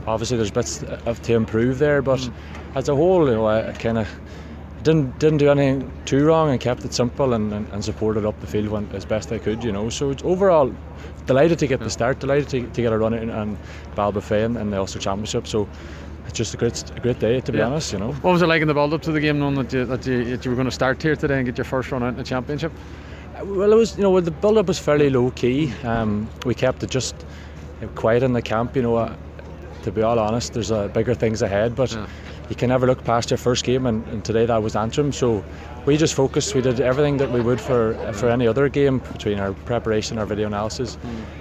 Obviously there's bits to improve there, but as a whole, I kind of didn't do anything too wrong and kept it simple and supported up the field as best I could, So it's overall delighted to get the start, delighted to get a run in Ballybofey and the Ulster Championship. So it's just a great day, to be honest, What was it like in the build up to the game, knowing that you were going to start here today and get your first run out in the championship? Well, it was, the build up was fairly low key. We kept it just quiet in the camp, To be all honest, there's bigger things ahead, but you can never look past your first game, and today that was Antrim. So we just focused. We did everything that we would for any other game, between our preparation, our video analysis.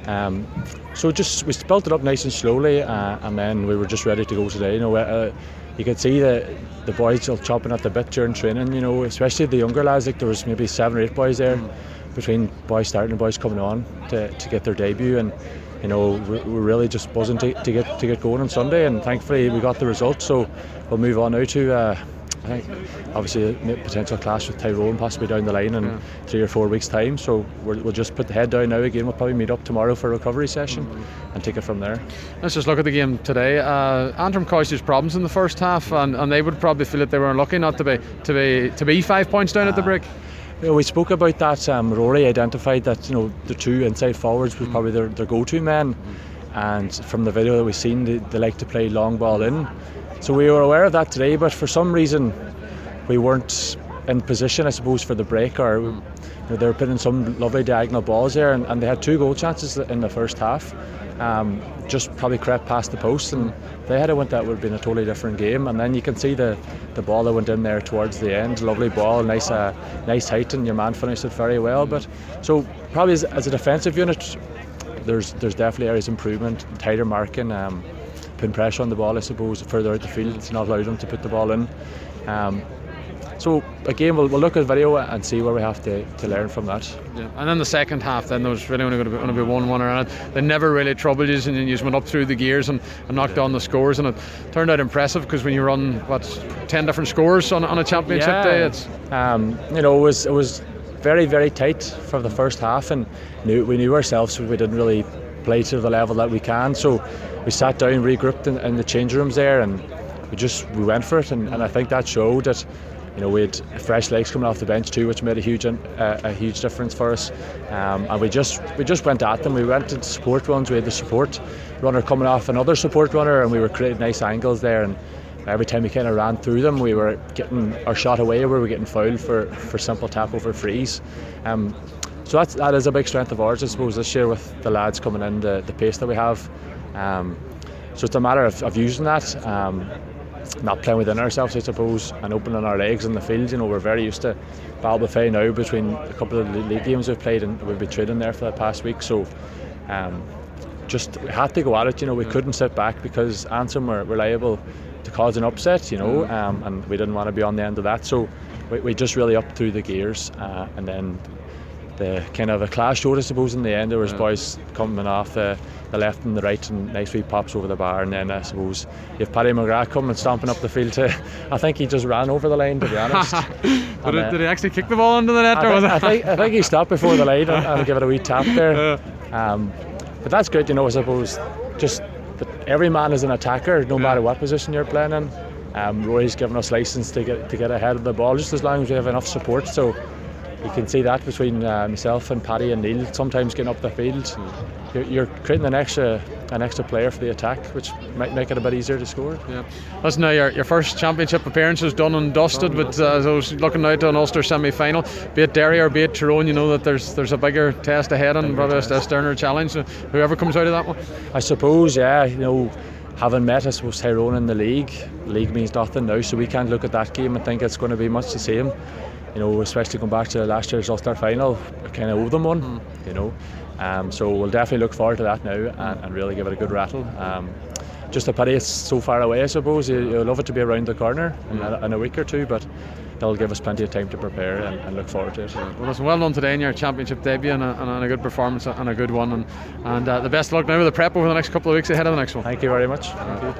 So we built it up nice and slowly, and then we were just ready to go today. You could see the boys all chopping at the bit during training. Especially the younger lads. Like there was maybe 7 or 8 boys there, between boys starting and boys coming on to get their debut, and we're really just buzzing to get going on Sunday, and thankfully we got the result. So we'll move on now to I think obviously a potential clash with Tyrone possibly down the line in 3 or 4 weeks' time. So we'll just put the head down now again. We'll probably meet up tomorrow for a recovery session and take it from there. Let's just look at the game today. Antrim caused us problems in the first half, and they would probably feel that they were unlucky not to be 5 points down at the break. We spoke about that. Rory identified that the 2 inside forwards was probably their go-to men, and from the video that we've seen, they like to play long ball in. So we were aware of that today, but for some reason we weren't in position, I suppose, for the break, or they were putting some lovely diagonal balls there, and they had 2 goal chances in the first half. Just probably crept past the post, and if they had went, that would have been a totally different game. And then you can see the ball that went in there towards the end, lovely ball, nice height, and your man finished it very well. But so probably as a defensive unit, there's definitely areas of improvement, tighter marking, putting pressure on the ball, I suppose, further out the field. It's not allowed them to put the ball in. So again, we'll look at video and see where we have to learn from that. Yeah. And then the second half, then there was really only going to be 1-1 around it. They never really troubled you, and you just went up through the gears and knocked down the scores, and it turned out impressive, because when you run 10 different scores on a championship day, it's it was very, very tight for the first half, and we knew ourselves we didn't really play to the level that we can. So we sat down, regrouped in the change rooms there, and we went for it, and I think that showed that. We had fresh legs coming off the bench too, which made a huge difference for us. And we just went at them. We went into support runs. We had the support runner coming off another support runner, and we were creating nice angles there. And every time we kind of ran through them, we were getting our shot away, where we were getting fouled for simple tap over frees. So that is a big strength of ours, I suppose, this year, with the lads coming in, the pace that we have. So it's a matter of using that. Not playing within ourselves, I suppose, and opening our legs in the field. We're very used to Ballybofey now, between a couple of the league games we've played, and we've been training there for the past week. So we had to go at it. We couldn't sit back, because Antrim were liable to cause an upset, and we didn't want to be on the end of that. So we just really upped through the gears, and then the kind of a clash showed, I suppose, in the end. There was boys coming off the left and the right, and nice wee pops over the bar, and then I suppose you have Paddy McGrath coming stomping up the field I think he just ran over the line, to be honest. Did he actually kick the ball into the net? I think he stopped before the line and gave it a wee tap there. But that's great, I suppose, just that every man is an attacker, no matter what position you're playing in. Rory's given us license to get ahead of the ball, just as long as we have enough support. So you can see that between myself and Paddy and Neil, sometimes getting up the field. You're creating an extra player for the attack, which might make it a bit easier to score. Yeah. Listen, now your first championship appearance is done and dusted, but looking now to an Ulster semi-final, be it Derry or be it Tyrone, that there's a bigger test ahead, and probably a sterner challenge. So whoever comes out of that one, I suppose, having met, I suppose, Tyrone in the league means nothing now, so we can't look at that game and think it's going to be much the same. Especially going back to last year's Ulster final, I kind of owe them one. So we'll definitely look forward to that now, and really give it a good rattle. Just a pity it's so far away, I suppose. You'd love it to be around the corner in a week or two, but that'll give us plenty of time to prepare and look forward to it. Well, listen, well done today in your championship debut, and a good performance and a good one, and the best of luck now with the prep over the next couple of weeks ahead of the next one. Thank you very much. Thank you.